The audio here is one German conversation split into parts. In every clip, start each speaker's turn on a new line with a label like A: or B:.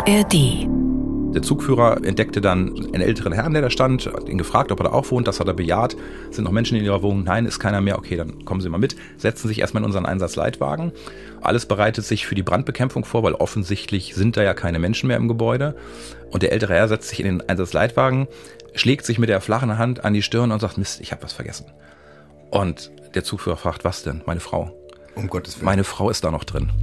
A: ARD.
B: Der Zugführer entdeckte dann einen älteren Herrn, der da stand, hat ihn gefragt, ob er da auch wohnt. Das hat er bejaht. Sind noch Menschen in ihrer Wohnung? Nein, ist keiner mehr. Okay, dann kommen Sie mal mit. Setzen sich erstmal in unseren Einsatzleitwagen. Alles bereitet sich für die Brandbekämpfung vor, weil offensichtlich sind da ja keine Menschen mehr im Gebäude. Und der ältere Herr setzt sich in den Einsatzleitwagen, schlägt sich mit der flachen Hand an die Stirn und sagt, Mist, ich habe was vergessen. Und der Zugführer fragt, was denn? Meine Frau.
C: Um Gottes Willen.
B: Meine Frau ist da noch drin.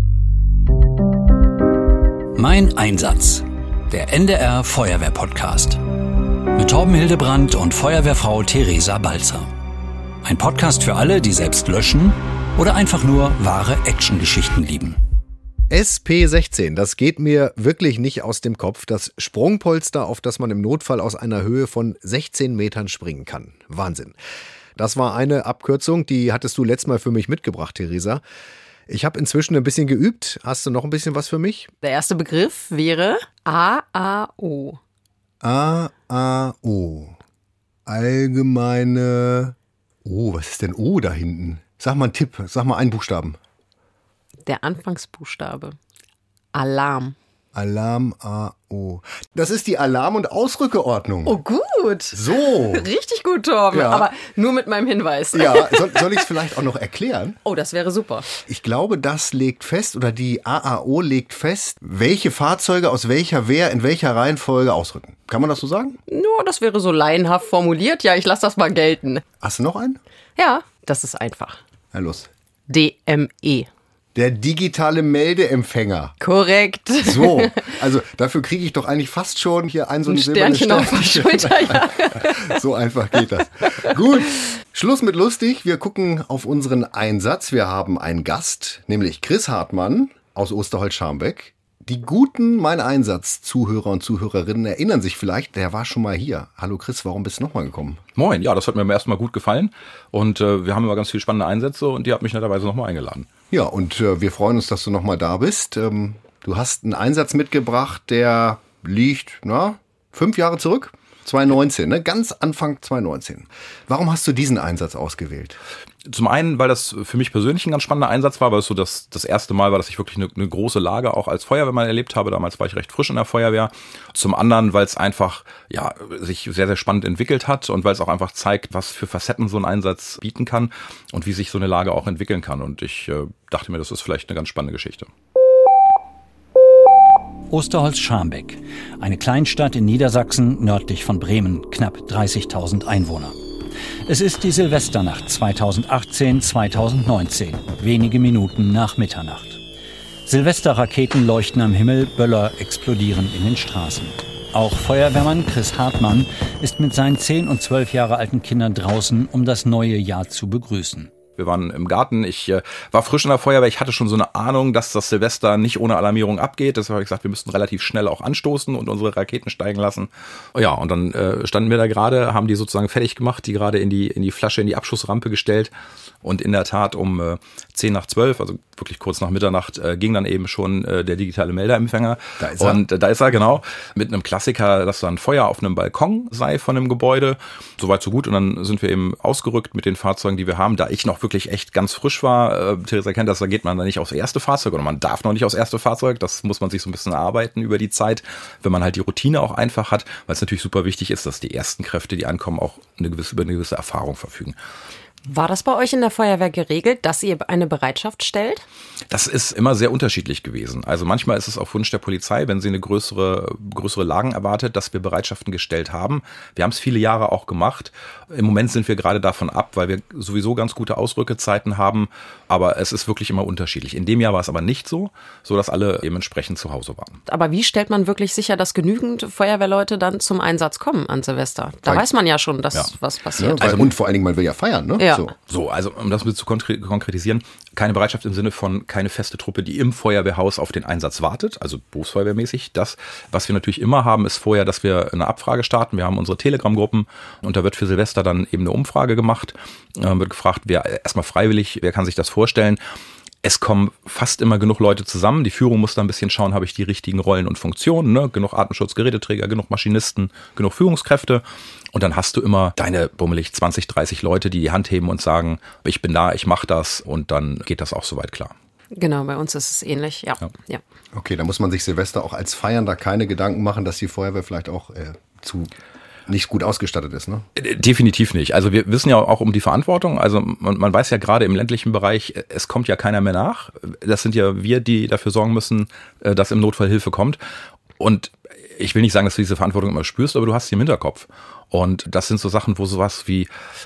A: Mein Einsatz. Der NDR Feuerwehr-Podcast. Mit Torben Hildebrandt und Feuerwehrfrau Theresa Balzer. Ein Podcast für alle, die selbst löschen oder einfach nur wahre Actiongeschichten lieben.
C: SP16, das geht mir wirklich nicht aus dem Kopf. Das Sprungpolster, auf das man im Notfall aus einer Höhe von 16 Metern springen kann. Wahnsinn. Das war eine Abkürzung, die hattest du letztes Mal für mich mitgebracht, Theresa. Ich habe inzwischen ein bisschen geübt. Hast du noch ein bisschen was für mich?
D: Der erste Begriff wäre AAO.
C: AAO. Allgemeine... Oh, was ist denn O da hinten? Sag mal einen Tipp, sag mal einen Buchstaben.
D: Der Anfangsbuchstabe. Alarm.
C: Alarm, AO. Das ist die Alarm- und Ausrückeordnung.
D: Oh, gut.
C: So.
D: Richtig gut, Torben.
C: Ja.
D: Aber nur mit meinem Hinweis.
C: Ja, soll ich es vielleicht auch noch erklären?
D: Oh, das wäre super.
C: Ich glaube, das legt fest, oder die AAO legt fest, welche Fahrzeuge aus welcher Wehr in welcher Reihenfolge ausrücken. Kann man das so sagen?
D: Nur, das wäre so laienhaft formuliert. Ja, ich lasse das mal gelten.
C: Hast du noch einen?
D: Ja, das ist einfach.
C: Na los.
D: DME.
C: Der digitale Meldeempfänger.
D: Korrekt.
C: So, also dafür kriege ich doch eigentlich fast schon hier so ein silbernes
D: Sternchen auf der Schulter. Ja.
C: So einfach geht das. Gut, Schluss mit lustig. Wir gucken auf unseren Einsatz. Wir haben einen Gast, nämlich Chris Hartmann aus Osterholz-Scharmbeck. Die guten Mein Einsatz-Zuhörer und Zuhörerinnen erinnern sich vielleicht, der war schon mal hier. Hallo Chris, warum bist du nochmal gekommen?
B: Moin, ja, das hat mir beim ersten Mal gut gefallen. Und wir haben immer ganz viele spannende Einsätze und die hat mich netterweise nochmal eingeladen.
C: Ja, und wir freuen uns, dass du nochmal da bist. Du hast einen Einsatz mitgebracht, der liegt, 5 Jahre zurück. 2019, ne? Ganz Anfang 2019. Warum hast du diesen Einsatz ausgewählt?
B: Zum einen, weil das für mich persönlich ein ganz spannender Einsatz war, weil es so das erste Mal war, dass ich wirklich eine große Lage auch als Feuerwehrmann erlebt habe. Damals war ich recht frisch in der Feuerwehr. Zum anderen, weil es einfach sich sehr, sehr spannend entwickelt hat und weil es auch einfach zeigt, was für Facetten so ein Einsatz bieten kann und wie sich so eine Lage auch entwickeln kann. Und ich dachte mir, das ist vielleicht eine ganz spannende Geschichte.
A: Osterholz-Scharmbeck, eine Kleinstadt in Niedersachsen nördlich von Bremen, knapp 30.000 Einwohner. Es ist die Silvesternacht 2018-2019, wenige Minuten nach Mitternacht. Silvesterraketen leuchten am Himmel, Böller explodieren in den Straßen. Auch Feuerwehrmann Chris Hartmann ist mit seinen 10 und 12 Jahre alten Kindern draußen, um das neue Jahr zu begrüßen.
B: Wir waren im Garten, ich war frisch in der Feuerwehr, ich hatte schon so eine Ahnung, dass das Silvester nicht ohne Alarmierung abgeht. Deshalb habe ich gesagt, wir müssten relativ schnell auch anstoßen und unsere Raketen steigen lassen. Ja, und dann standen wir da gerade, haben die sozusagen fertig gemacht, die gerade in die Flasche, in die Abschussrampe gestellt. Und in der Tat um 10 nach 12, also wirklich kurz nach Mitternacht, ging dann eben schon der digitale Meldeempfänger.
C: Da ist er.
B: Und da ist er, genau, mit einem Klassiker, dass da ein Feuer auf einem Balkon sei von einem Gebäude. Soweit so gut. Und dann sind wir eben ausgerückt mit den Fahrzeugen, die wir haben. Da ich noch wirklich echt ganz frisch war, Theresa kennt das, da geht man da nicht aufs erste Fahrzeug oder man darf noch nicht aufs erste Fahrzeug. Das muss man sich so ein bisschen erarbeiten über die Zeit, wenn man halt die Routine auch einfach hat, weil es natürlich super wichtig ist, dass die ersten Kräfte, die ankommen, auch über eine gewisse Erfahrung verfügen.
D: War das bei euch in der Feuerwehr geregelt, dass ihr eine Bereitschaft stellt?
B: Das ist immer sehr unterschiedlich gewesen. Also manchmal ist es auf Wunsch der Polizei, wenn sie eine größere Lagen erwartet, dass wir Bereitschaften gestellt haben. Wir haben es viele Jahre auch gemacht. Im Moment sind wir gerade davon ab, weil wir sowieso ganz gute Ausrückezeiten haben. Aber es ist wirklich immer unterschiedlich. In dem Jahr war es aber nicht so, dass alle eben entsprechend zu Hause waren.
D: Aber wie stellt man wirklich sicher, dass genügend Feuerwehrleute dann zum Einsatz kommen an Silvester? Da weiß man ja schon, dass was passiert.
C: Ja, und vor allen Dingen, man will ja feiern, ne?
D: Ja.
B: So, also um das zu konkretisieren, keine Bereitschaft im Sinne von keine feste Truppe, die im Feuerwehrhaus auf den Einsatz wartet, also berufsfeuerwehrmäßig. Das, was wir natürlich immer haben, ist vorher, dass wir eine Abfrage starten. Wir haben unsere Telegram-Gruppen und da wird für Silvester dann eben eine Umfrage gemacht, wird gefragt, wer erstmal freiwillig, wer kann sich das vorstellen. Es kommen fast immer genug Leute zusammen. Die Führung muss da ein bisschen schauen, habe ich die richtigen Rollen und Funktionen, ne? Genug Atemschutzgeräteträger, genug Maschinisten, genug Führungskräfte. Und dann hast du immer deine bummelig 20, 30 Leute, die Hand heben und sagen, ich bin da, ich mache das und dann geht das auch soweit klar.
D: Genau, bei uns ist es ähnlich, ja.
C: Okay, da muss man sich Silvester auch als Feiernder keine Gedanken machen, dass die Feuerwehr vielleicht auch nicht gut ausgestattet ist, ne?
B: Definitiv nicht. Also wir wissen ja auch um die Verantwortung. Also man weiß ja gerade im ländlichen Bereich, es kommt ja keiner mehr nach. Das sind ja wir, die dafür sorgen müssen, dass im Notfall Hilfe kommt. Und ich will nicht sagen, dass du diese Verantwortung immer spürst, aber du hast sie im Hinterkopf. Und das sind so Sachen, wo sowas wie,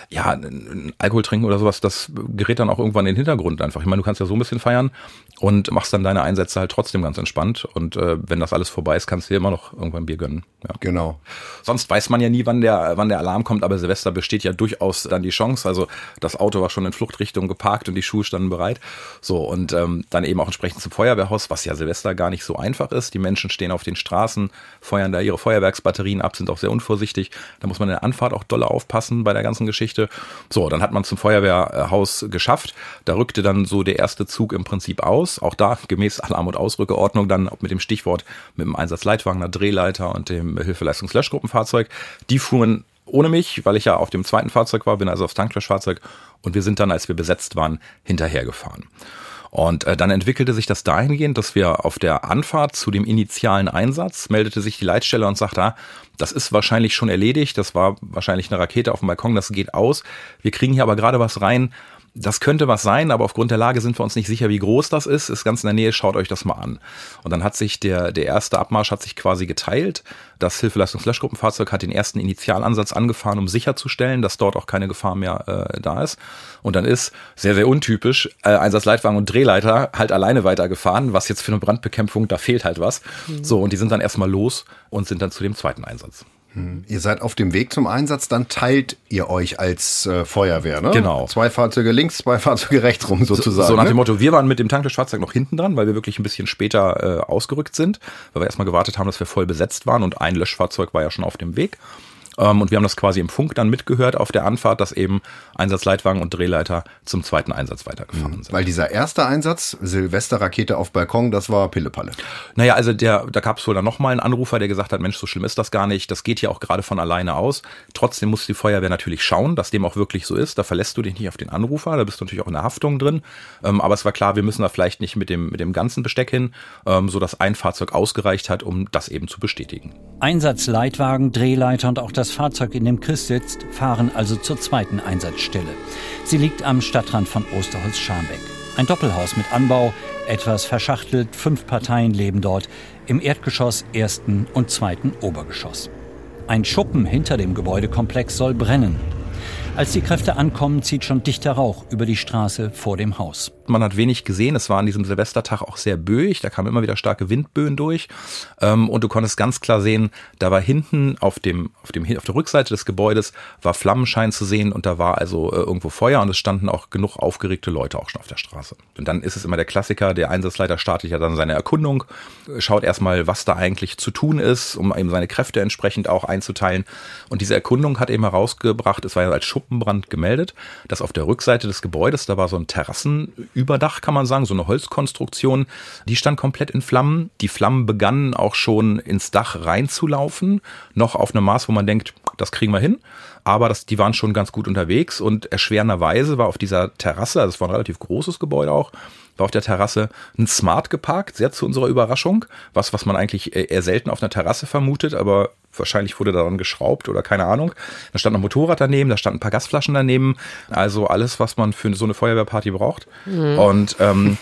B: Alkohol trinken oder sowas, das gerät dann auch irgendwann in den Hintergrund einfach. Ich meine, du kannst ja so ein bisschen feiern und machst dann deine Einsätze halt trotzdem ganz entspannt. Und wenn das alles vorbei ist, kannst du dir immer noch irgendwann ein Bier gönnen. Ja.
C: Genau.
B: Sonst weiß man ja nie, wann der Alarm kommt, aber Silvester besteht ja durchaus dann die Chance. Also das Auto war schon in Fluchtrichtung geparkt und die Schuhe standen bereit. So, und dann eben auch entsprechend zum Feuerwehrhaus, was ja Silvester gar nicht so einfach ist. Die Menschen stehen auf den Straßen, feuern da ihre Feuerwerksbatterien ab, sind auch sehr unvorsichtig. Da muss man in der Anfahrt auch doll aufpassen bei der ganzen Geschichte. So, dann hat man zum Feuerwehrhaus geschafft. Da rückte dann so der erste Zug im Prinzip aus. Auch da gemäß Alarm- und Ausrückeordnung dann mit dem Stichwort mit dem Einsatzleitwagen, einer Drehleiter und dem Hilfeleistungslöschgruppenfahrzeug. Die fuhren ohne mich, weil ich ja auf dem zweiten Fahrzeug war, bin also aufs Tanklöschfahrzeug und wir sind dann, als wir besetzt waren, hinterhergefahren. Und dann entwickelte sich das dahingehend, dass wir auf der Anfahrt zu dem initialen Einsatz meldete sich die Leitstelle und sagte, das ist wahrscheinlich schon erledigt, das war wahrscheinlich eine Rakete auf dem Balkon, das geht aus. Wir kriegen hier aber gerade was rein. Das könnte was sein, aber aufgrund der Lage sind wir uns nicht sicher, wie groß das ist ganz in der Nähe, schaut euch das mal an. Und dann hat sich der erste Abmarsch hat sich quasi geteilt. Das Hilfeleistungslöschgruppenfahrzeug hat den ersten Initialansatz angefahren, um sicherzustellen, dass dort auch keine Gefahr mehr da ist. Und dann ist, sehr, sehr untypisch, Einsatzleitwagen und Drehleiter halt alleine weitergefahren, was jetzt für eine Brandbekämpfung, da fehlt halt was. So, und die sind dann erstmal los und sind dann zu dem zweiten Einsatz.
C: Ihr seid auf dem Weg zum Einsatz, dann teilt ihr euch als Feuerwehr, ne?
B: Genau.
C: 2 Fahrzeuge links, 2 Fahrzeuge rechts rum sozusagen.
B: So nach dem Motto, wir waren mit dem Tanklöschfahrzeug noch hinten dran, weil wir wirklich ein bisschen später ausgerückt sind, weil wir erstmal gewartet haben, dass wir voll besetzt waren und ein Löschfahrzeug war ja schon auf dem Weg. Und wir haben das quasi im Funk dann mitgehört auf der Anfahrt, dass eben Einsatzleitwagen und Drehleiter zum zweiten Einsatz weitergefahren sind.
C: Weil dieser erste Einsatz, Silvesterrakete auf Balkon, das war Pillepalle.
B: Naja, also da gab es wohl dann nochmal einen Anrufer, der gesagt hat, Mensch, so schlimm ist das gar nicht, das geht ja auch gerade von alleine aus. Trotzdem muss die Feuerwehr natürlich schauen, dass dem auch wirklich so ist. Da verlässt du dich nicht auf den Anrufer, da bist du natürlich auch in der Haftung drin. Aber es war klar, wir müssen da vielleicht nicht mit dem ganzen Besteck hin, sodass ein Fahrzeug ausgereicht hat, um das eben zu bestätigen.
A: Einsatzleitwagen, Drehleiter und auch das Fahrzeug, in dem Chris sitzt, fahren also zur zweiten Einsatzstelle. Sie liegt am Stadtrand von Osterholz-Scharmbeck. Ein Doppelhaus mit Anbau, etwas verschachtelt, 5 Parteien leben dort, im Erdgeschoss, 1. und 2. Obergeschoss. Ein Schuppen hinter dem Gebäudekomplex soll brennen. Als die Kräfte ankommen, zieht schon dichter Rauch über die Straße vor dem Haus.
B: Man hat wenig gesehen, es war an diesem Silvestertag auch sehr böig, da kamen immer wieder starke Windböen durch und du konntest ganz klar sehen, da war hinten auf der Rückseite des Gebäudes war Flammenschein zu sehen und da war also irgendwo Feuer und es standen auch genug aufgeregte Leute auch schon auf der Straße. Und dann ist es immer der Klassiker, der Einsatzleiter startet ja dann seine Erkundung, schaut erstmal, was da eigentlich zu tun ist, um eben seine Kräfte entsprechend auch einzuteilen. Und diese Erkundung hat eben herausgebracht, es war ja als Schuppenbrand gemeldet, dass auf der Rückseite des Gebäudes, da war so ein Terrassenüberdach, kann man sagen, so eine Holzkonstruktion, die stand komplett in Flammen. Die Flammen begannen auch schon ins Dach reinzulaufen, noch auf einem Maß, wo man denkt, das kriegen wir hin. Aber die waren schon ganz gut unterwegs und erschwerenderweise war auf dieser Terrasse, also es war ein relativ großes Gebäude auch, war auf der Terrasse ein Smart geparkt, sehr zu unserer Überraschung, was man eigentlich eher selten auf einer Terrasse vermutet, aber wahrscheinlich wurde daran geschraubt oder keine Ahnung. Da stand ein Motorrad daneben, da standen ein paar Gasflaschen daneben, also alles, was man für so eine Feuerwehrparty braucht. Mhm. Und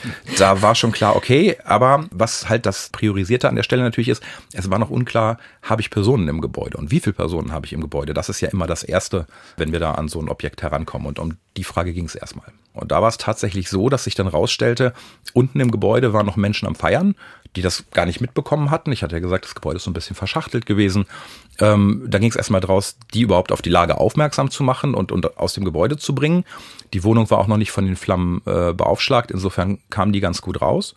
B: da war schon klar, okay, aber was halt das Priorisierte an der Stelle natürlich ist, es war noch unklar, habe ich Personen im Gebäude und wie viele Personen habe ich im Gebäude? Das ist ja immer das Erste, wenn wir da an so ein Objekt herankommen und um die Frage ging es erstmal. Und da war es tatsächlich so, dass sich dann rausstellte, unten im Gebäude waren noch Menschen am Feiern, die das gar nicht mitbekommen hatten. Ich hatte ja gesagt, das Gebäude ist so ein bisschen verschachtelt gewesen. Da ging es erstmal draus, die überhaupt auf die Lage aufmerksam zu machen und aus dem Gebäude zu bringen. Die Wohnung war auch noch nicht von den Flammen beaufschlagt, insofern kamen die ganz gut raus.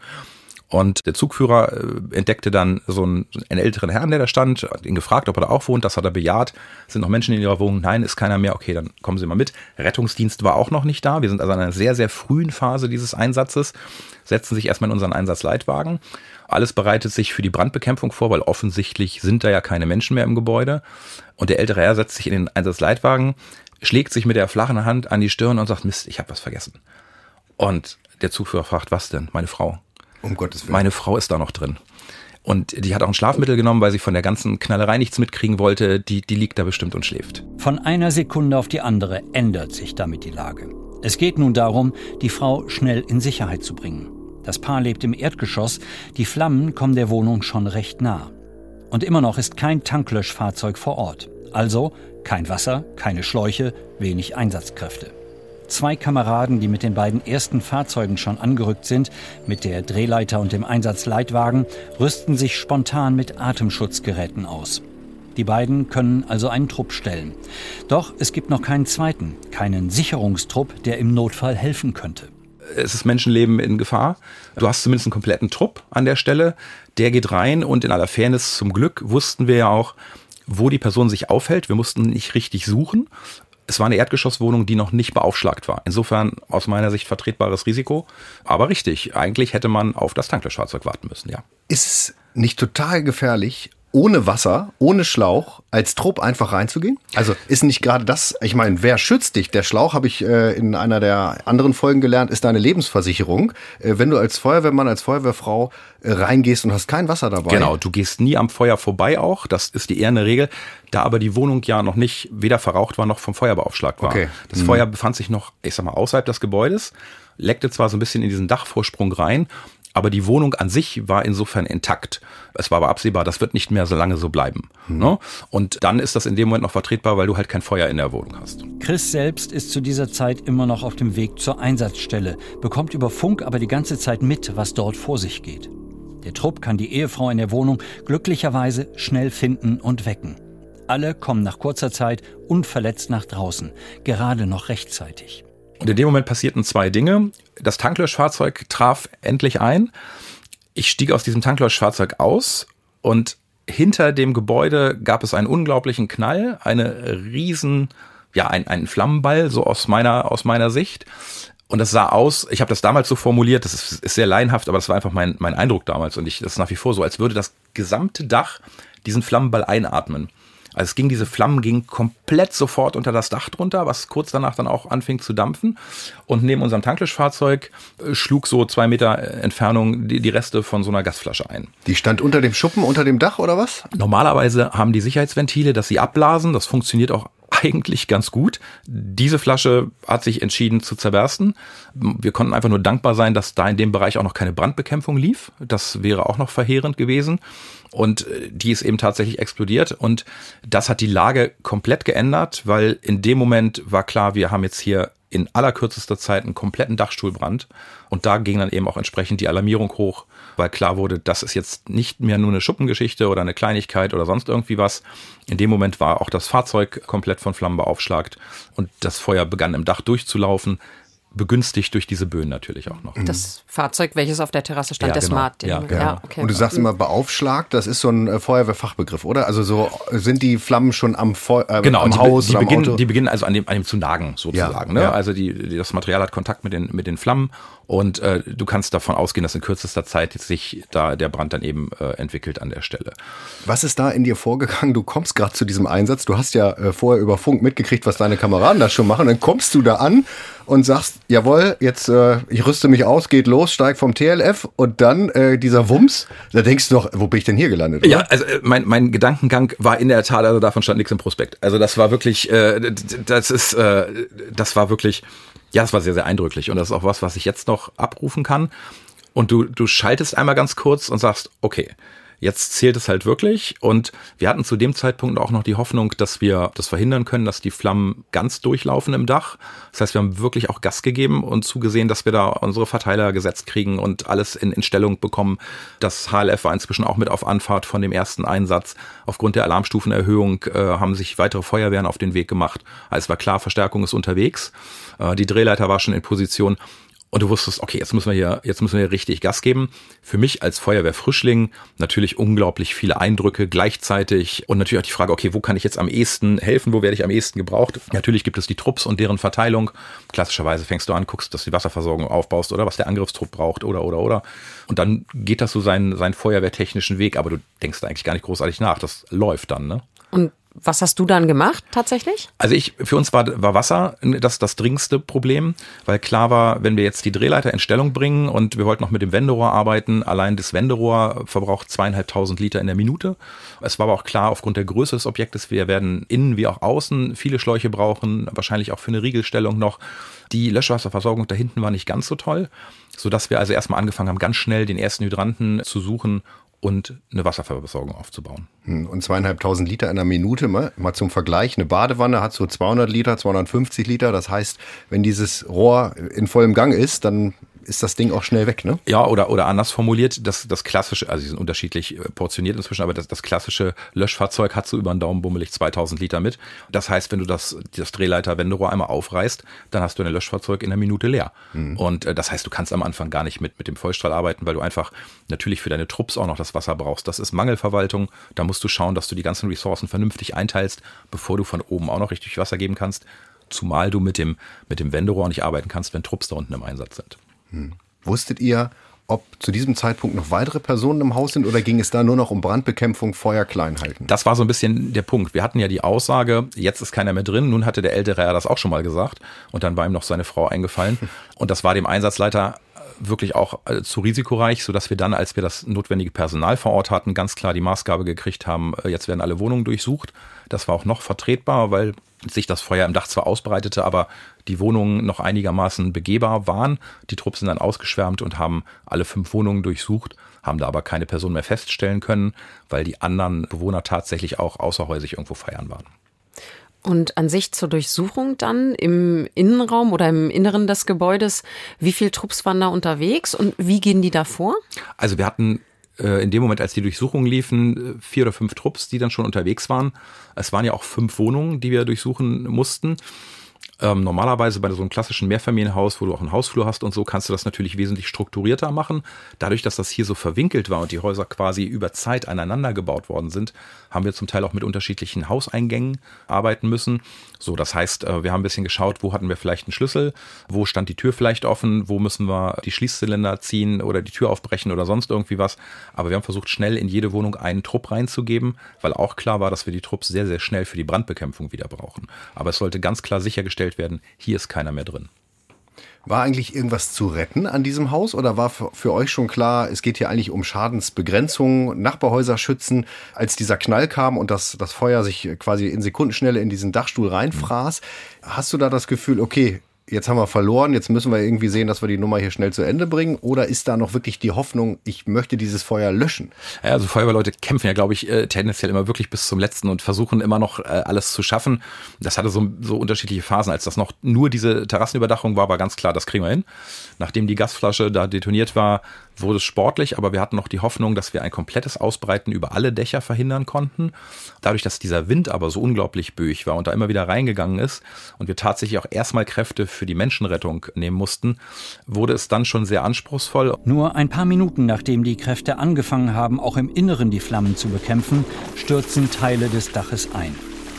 B: Und der Zugführer entdeckte dann so einen älteren Herrn, der da stand, hat ihn gefragt, ob er da auch wohnt. Das hat er bejaht. Sind noch Menschen in ihrer Wohnung? Nein, ist keiner mehr. Okay, dann kommen Sie mal mit. Rettungsdienst war auch noch nicht da. Wir sind also in einer sehr, sehr frühen Phase dieses Einsatzes. Setzen sich erstmal in unseren Einsatzleitwagen. Alles bereitet sich für die Brandbekämpfung vor, weil offensichtlich sind da ja keine Menschen mehr im Gebäude. Und der ältere Herr setzt sich in den Einsatzleitwagen, schlägt sich mit der flachen Hand an die Stirn und sagt, Mist, ich habe was vergessen. Und der Zugführer fragt, was denn? Meine Frau.
C: Um Gottes Willen.
B: Meine Frau ist da noch drin. Und die hat auch ein Schlafmittel genommen, weil sie von der ganzen Knallerei nichts mitkriegen wollte. Die liegt da bestimmt und schläft.
A: Von einer Sekunde auf die andere ändert sich damit die Lage. Es geht nun darum, die Frau schnell in Sicherheit zu bringen. Das Paar lebt im Erdgeschoss. Die Flammen kommen der Wohnung schon recht nah. Und immer noch ist kein Tanklöschfahrzeug vor Ort. Also kein Wasser, keine Schläuche, wenig Einsatzkräfte. 2 Kameraden, die mit den beiden ersten Fahrzeugen schon angerückt sind, mit der Drehleiter und dem Einsatzleitwagen, rüsten sich spontan mit Atemschutzgeräten aus. Die beiden können also einen Trupp stellen. Doch es gibt noch keinen zweiten, keinen Sicherungstrupp, der im Notfall helfen könnte.
B: Es ist Menschenleben in Gefahr. Du hast zumindest einen kompletten Trupp an der Stelle. Der geht rein und in aller Fairness, zum Glück wussten wir ja auch, wo die Person sich aufhält. Wir mussten nicht richtig suchen. Es war eine Erdgeschosswohnung, die noch nicht beaufschlagt war. Insofern aus meiner Sicht vertretbares Risiko. Aber richtig, eigentlich hätte man auf das Tanklöschfahrzeug warten müssen, ja.
C: Ist es nicht total gefährlich, ohne Wasser, ohne Schlauch, als Trupp einfach reinzugehen? Also ist nicht gerade das, ich meine, wer schützt dich? Der Schlauch, habe ich in einer der anderen Folgen gelernt, ist deine Lebensversicherung. Wenn du als Feuerwehrmann, als Feuerwehrfrau reingehst und hast kein Wasser dabei.
B: Genau, du gehst nie am Feuer vorbei auch, das ist die eherne Regel. Da aber die Wohnung ja noch nicht weder verraucht war noch vom Feuer beaufschlagt war.
C: Okay.
B: Das Feuer befand sich noch, ich sag mal, außerhalb des Gebäudes, leckte zwar so ein bisschen in diesen Dachvorsprung rein, aber die Wohnung an sich war insofern intakt. Es war aber absehbar, das wird nicht mehr so lange so bleiben. Ne? Und dann ist das in dem Moment noch vertretbar, weil du halt kein Feuer in der Wohnung hast.
A: Chris selbst ist zu dieser Zeit immer noch auf dem Weg zur Einsatzstelle, bekommt über Funk aber die ganze Zeit mit, was dort vor sich geht. Der Trupp kann die Ehefrau in der Wohnung glücklicherweise schnell finden und wecken. Alle kommen nach kurzer Zeit unverletzt nach draußen, gerade noch rechtzeitig.
B: Und in dem Moment passierten 2 Dinge. Das Tanklöschfahrzeug traf endlich ein. Ich stieg aus diesem Tanklöschfahrzeug aus und hinter dem Gebäude gab es einen unglaublichen Knall, einen Flammenball, so aus meiner Sicht. Und das sah aus, ich habe das damals so formuliert, das ist sehr laienhaft, aber das war einfach mein Eindruck damals. Und das ist nach wie vor so, als würde das gesamte Dach diesen Flammenball einatmen. Also diese Flammen gingen komplett sofort unter das Dach drunter, was kurz danach dann auch anfing zu dampfen. Und neben unserem Tanklöschfahrzeug schlug so 2 Meter Entfernung die Reste von so einer Gasflasche ein.
C: Die stand unter dem Schuppen, unter dem Dach oder was?
B: Normalerweise haben die Sicherheitsventile, dass sie abblasen. Das funktioniert auch eigentlich ganz gut. Diese Flasche hat sich entschieden zu zerbersten. Wir konnten einfach nur dankbar sein, dass da in dem Bereich auch noch keine Brandbekämpfung lief. Das wäre auch noch verheerend gewesen. Und die ist eben tatsächlich explodiert. Und das hat die Lage komplett geändert, weil in dem Moment war klar, wir haben jetzt hier in allerkürzester Zeit einen kompletten Dachstuhlbrand. Und da ging dann eben auch entsprechend die Alarmierung hoch, weil klar wurde, das ist jetzt nicht mehr nur eine Schuppengeschichte oder eine Kleinigkeit oder sonst irgendwie was. In dem Moment war auch das Fahrzeug komplett von Flammen beaufschlagt und das Feuer begann im Dach durchzulaufen, begünstigt durch diese Böen natürlich auch noch.
D: Das Fahrzeug, welches auf der Terrasse stand,
B: Ja,
D: der
B: genau.
D: Smart.
B: Ja, genau.
D: Okay.
C: Und du sagst immer beaufschlagt, das ist so ein Feuerwehrfachbegriff, oder? Also so sind die Flammen schon am Haus oder am Auto?
B: Die beginnen also an dem zu nagen sozusagen.
C: Ja,
B: ne?
C: ja.
B: Also das Material hat Kontakt mit den Flammen und du kannst davon ausgehen, dass in kürzester Zeit jetzt sich da der Brand dann eben entwickelt an der Stelle.
C: Was ist da in dir vorgegangen? Du kommst gerade zu diesem Einsatz. Du hast ja vorher über Funk mitgekriegt, was deine Kameraden da schon machen. Dann kommst du da an und sagst, jawohl, jetzt ich rüste mich aus, geht los, steig vom TLF und dann dieser Wumms. Da denkst du doch, wo bin ich denn hier gelandet? Oder?
B: Ja, also mein Gedankengang war in der Tat, also davon stand nichts im Prospekt. Also das war wirklich, das war sehr, sehr eindrücklich und das ist auch was ich jetzt noch abrufen kann. Und du schaltest einmal ganz kurz und sagst, okay, jetzt zählt es halt wirklich. Und wir hatten zu dem Zeitpunkt auch noch die Hoffnung, dass wir das verhindern können, dass die Flammen ganz durchlaufen im Dach. Das heißt, wir haben wirklich auch Gas gegeben und zugesehen, dass wir da unsere Verteiler gesetzt kriegen und alles in Stellung bekommen. Das HLF war inzwischen auch mit auf Anfahrt von dem ersten Einsatz. Aufgrund der Alarmstufenerhöhung haben sich weitere Feuerwehren auf den Weg gemacht. Also es war klar, Verstärkung ist unterwegs. Die Drehleiter war schon in Position. Und du wusstest, okay, jetzt müssen wir hier richtig Gas geben. Für mich als Feuerwehrfrischling natürlich unglaublich viele Eindrücke gleichzeitig und natürlich auch die Frage, okay, wo kann ich jetzt am ehesten helfen, wo werde ich am ehesten gebraucht? Natürlich gibt es die Trupps und deren Verteilung. Klassischerweise fängst du an, guckst, dass du die Wasserversorgung aufbaust oder was der Angriffstrupp braucht oder. Und dann geht das so seinen feuerwehrtechnischen Weg, aber du denkst da eigentlich gar nicht großartig nach. Das läuft dann, ne?
D: Und was hast du dann gemacht tatsächlich?
B: Also für uns war Wasser das dringendste Problem, weil klar war, wenn wir jetzt die Drehleiter in Stellung bringen und wir wollten noch mit dem Wenderohr arbeiten, allein das Wenderohr verbraucht 2.500 Liter in der Minute. Es war aber auch klar, aufgrund der Größe des Objektes, wir werden innen wie auch außen viele Schläuche brauchen, wahrscheinlich auch für eine Riegelstellung noch. Die Löschwasserversorgung da hinten war nicht ganz so toll, sodass wir also erstmal angefangen haben, ganz schnell den ersten Hydranten zu suchen und eine Wasserversorgung aufzubauen.
C: Und 2.500 Liter in einer Minute, mal zum Vergleich, eine Badewanne hat so 200 Liter, 250 Liter. Das heißt, wenn dieses Rohr in vollem Gang ist, dann ist das Ding auch schnell weg, ne?
B: Ja, oder anders formuliert, das klassische, also sie sind unterschiedlich portioniert inzwischen, aber das klassische Löschfahrzeug hat so über den Daumen bummelig 2.000 Liter mit. Das heißt, wenn du das Drehleiter-Wenderohr einmal aufreißt, dann hast du ein Löschfahrzeug in einer Minute leer. Und das heißt, du kannst am Anfang gar nicht mit dem Vollstrahl arbeiten, weil du einfach natürlich für deine Trupps auch noch das Wasser brauchst. Das ist Mangelverwaltung. Da musst du schauen, dass du die ganzen Ressourcen vernünftig einteilst, bevor du von oben auch noch richtig Wasser geben kannst. Zumal du mit dem Wenderohr nicht arbeiten kannst, wenn Trupps da unten im Einsatz sind.
C: Wusstet ihr, ob zu diesem Zeitpunkt noch weitere Personen im Haus sind oder ging es da nur noch um Brandbekämpfung, Feuer klein halten?
B: Das war so ein bisschen der Punkt. Wir hatten ja die Aussage, jetzt ist keiner mehr drin. Nun hatte der ältere Herr das auch schon mal gesagt und dann war ihm noch seine Frau eingefallen. Und das war dem Einsatzleiter wirklich auch zu risikoreich, sodass wir dann, als wir das notwendige Personal vor Ort hatten, ganz klar die Maßgabe gekriegt haben, jetzt werden alle Wohnungen durchsucht. Das war auch noch vertretbar, weil sich das Feuer im Dach zwar ausbreitete, aber die Wohnungen noch einigermaßen begehbar waren. Die Trupps sind dann ausgeschwärmt und haben alle 5 Wohnungen durchsucht, haben da aber keine Person mehr feststellen können, weil die anderen Bewohner tatsächlich auch außerhäusig irgendwo feiern waren.
D: Und an sich zur Durchsuchung dann im Innenraum oder im Inneren des Gebäudes, wie viele Trupps waren da unterwegs und wie gehen die da vor?
B: Also wir hatten in dem Moment, als die Durchsuchungen liefen, 4 oder 5 Trupps, die dann schon unterwegs waren. Es waren ja auch 5 Wohnungen, die wir durchsuchen mussten. Normalerweise bei so einem klassischen Mehrfamilienhaus, wo du auch einen Hausflur hast und so, kannst du das natürlich wesentlich strukturierter machen. Dadurch, dass das hier so verwinkelt war und die Häuser quasi über Zeit aneinander gebaut worden sind, haben wir zum Teil auch mit unterschiedlichen Hauseingängen arbeiten müssen. So, das heißt, wir haben ein bisschen geschaut, wo hatten wir vielleicht einen Schlüssel, wo stand die Tür vielleicht offen, wo müssen wir die Schließzylinder ziehen oder die Tür aufbrechen oder sonst irgendwie was. Aber wir haben versucht, schnell in jede Wohnung einen Trupp reinzugeben, weil auch klar war, dass wir die Trupps sehr, sehr schnell für die Brandbekämpfung wieder brauchen. Aber es sollte ganz klar sichergestellt werden, hier ist keiner mehr drin.
C: War eigentlich irgendwas zu retten an diesem Haus oder war für euch schon klar, es geht hier eigentlich um Schadensbegrenzung, Nachbarhäuser schützen? Als dieser Knall kam und das Feuer sich quasi in Sekundenschnelle in diesen Dachstuhl reinfraß, hast du da das Gefühl, okay, jetzt haben wir verloren, jetzt müssen wir irgendwie sehen, dass wir die Nummer hier schnell zu Ende bringen? Oder ist da noch wirklich die Hoffnung, ich möchte dieses Feuer löschen?
B: Ja, also Feuerwehrleute kämpfen ja, glaube ich, tendenziell immer wirklich bis zum Letzten und versuchen immer noch alles zu schaffen. Das hatte so unterschiedliche Phasen. Als das noch nur diese Terrassenüberdachung war ganz klar, das kriegen wir hin. Nachdem die Gasflasche da detoniert war, wurde es sportlich, aber wir hatten noch die Hoffnung, dass wir ein komplettes Ausbreiten über alle Dächer verhindern konnten. Dadurch, dass dieser Wind aber so unglaublich böig war und da immer wieder reingegangen ist und wir tatsächlich auch erstmal Kräfte für die Menschenrettung nehmen mussten, wurde es dann schon sehr anspruchsvoll.
A: Nur ein paar Minuten nachdem die Kräfte angefangen haben, auch im Inneren die Flammen zu bekämpfen, stürzen Teile des Daches ein.